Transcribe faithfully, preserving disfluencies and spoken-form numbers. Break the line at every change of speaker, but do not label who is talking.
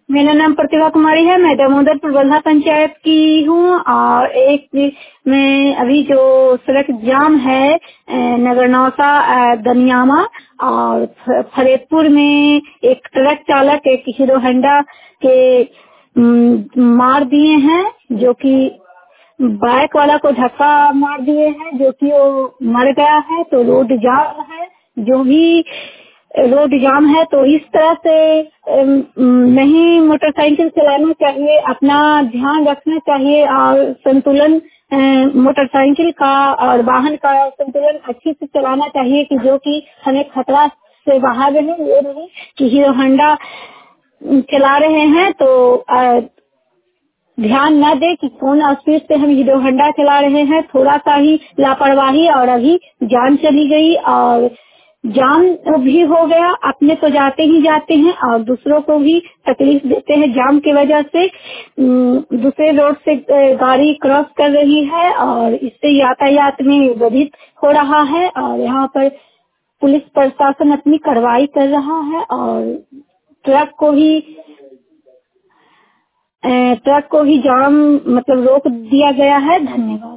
मेरा नाम प्रतिभा कुमारी है। मैं दामोदरपुर बल्हा पंचायत की हूँ। और एक मैं अभी जो सड़क जाम है अ, नगरनौसा अ, दनियामा और फ- फरेदपुर में एक ट्रक चालक एक हीरो होंडा के म, मार दिए हैं, जो कि बाइक वाला को धक्का मार दिए हैं, जो कि वो मर गया है। तो रोड जाम है, जो भी रोड जाम है। तो इस तरह से अम, नहीं मोटरसाइकिल चलाना चाहिए, अपना ध्यान रखना चाहिए और संतुलन अ, मोटरसाइकिल का और वाहन का संतुलन अच्छे से चलाना चाहिए, कि जो कि हमें खतरा से बाहर रहे। ये नहीं कि हीरो होंडा चला रहे हैं तो अ, ध्यान न दे कि कौन स्पीड से हम हीरो होंडा चला रहे हैं। थोड़ा सा ही लापरवाही और अभी जान चली गई और जाम भी हो गया। अपने तो जाते ही जाते हैं और दूसरों को भी तकलीफ देते हैं जाम की वजह से। अम, दूसरे रोड से अ, गाड़ी क्रॉस कर रही है और इससे यातायात में बाधित हो रहा है। और यहाँ पर पुलिस प्रशासन अपनी कार्रवाई कर रहा है और ट्रक को ही अ, ट्रक को ही जाम मतलब रोक दिया गया है। धन्यवाद।